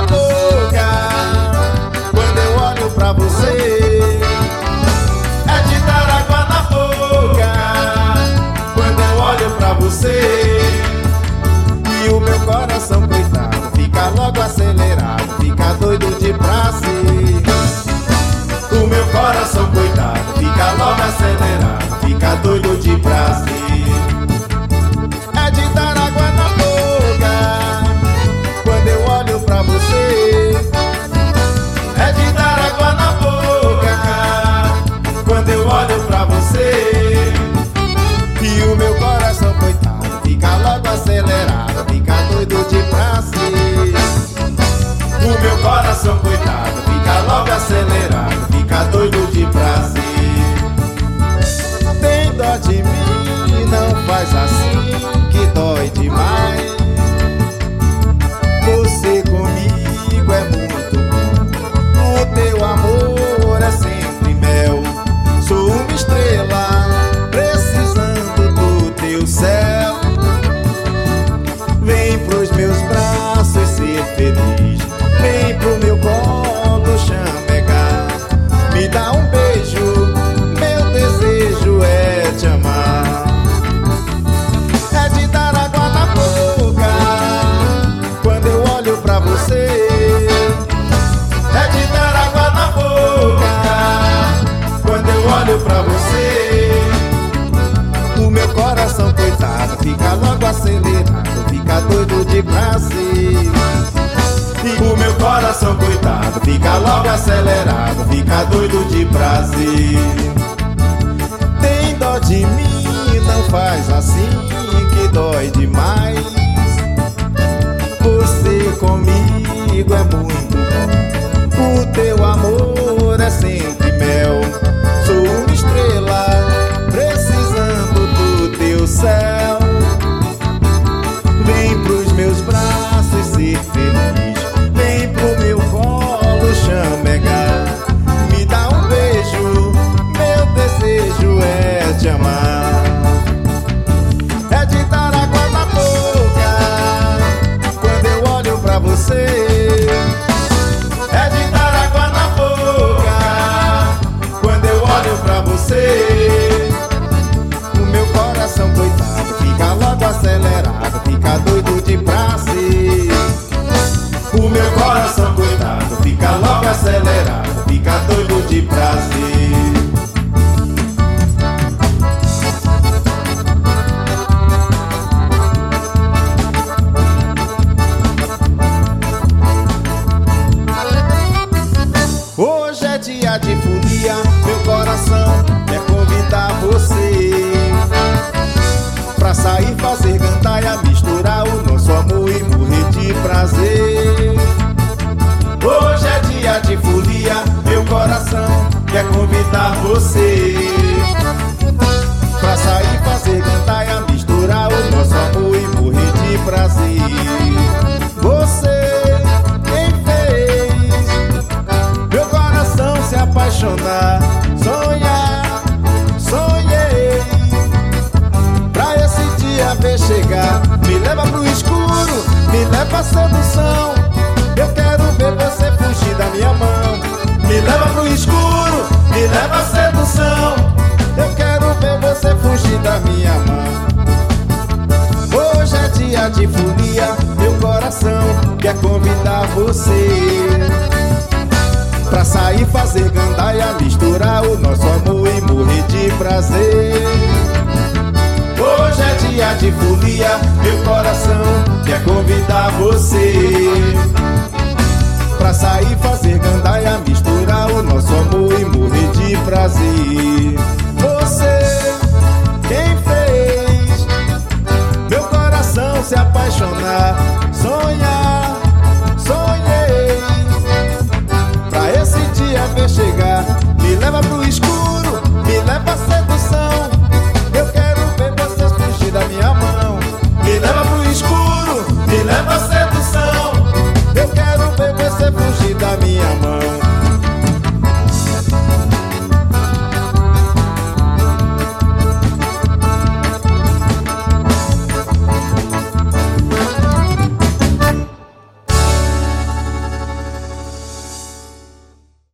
na boca quando eu olho pra você. É de dar água na boca quando eu olho pra você. E o meu coração, coitado, fica logo acelerado, fica doido de prazer. O meu coração, coitado, fica logo acelerado, fica doido de prazer. É de dar água na boca quando eu olho pra você. É de dar água na boca quando eu olho pra você. E o meu coração, coitado, fica logo acelerado, fica doido de prazer. O meu coração, coitado, fica logo acelerado, fica doido de prazer. Tem dó de mim, não faz assim que dói demais. Você comigo é muito bom, o teu amor é sempre mel. Sou uma estrela precisando do teu céu. Vem pros meus braços ser feliz, vem pro meu colo chamegar. Me dá um beijo, meu desejo é te amar. É de dar água na boca quando eu olho pra você. É de dar água na boca quando eu olho pra você. O meu coração, coitado, fica logo acelerado, fica doido de prazer. O meu coração, coitado, fica logo acelerado, fica doido de prazer. Tem dó de mim, não faz assim que dói demais. Você comigo é muito bom, o teu amor é sempre mel. Sou uma estrela precisando do teu céu. Vem pros meus braços ser feliz, vem pro meu colo chamegar. Me dá um beijo, meu desejo é te amar. É de dar água na boca quando eu olho pra você. É de dar água na boca quando eu olho pra você. O meu coração, coitado, fica logo acelerado, fica doido de prazer. O meu coração, coitado, fica logo acelerado, fica doido de prazer. Hoje é dia de folia, meu coração quer convidar você pra sair, fazer gandaia, misturar o nosso amor e morrer de prazer. Hoje é dia de folia, meu coração quer convidar você pra sair, fazer gandaia, misturar o nosso amor e morrer de prazer. Você quem fez meu coração se apaixonar, sonhar, sonhei pra esse dia ver chegar. Me leva pro escuro, me leva à sedução. Eu quero ver você fugir da minha mão. Me leva pro escuro, me leva à sedução. Eu quero ver você fugir da minha mão. Hoje é dia de folia, meu coração quer convidar você pra sair, fazer gandaia, misturar o nosso amor e morrer de prazer. Hoje é dia de folia, meu coração quer convidar você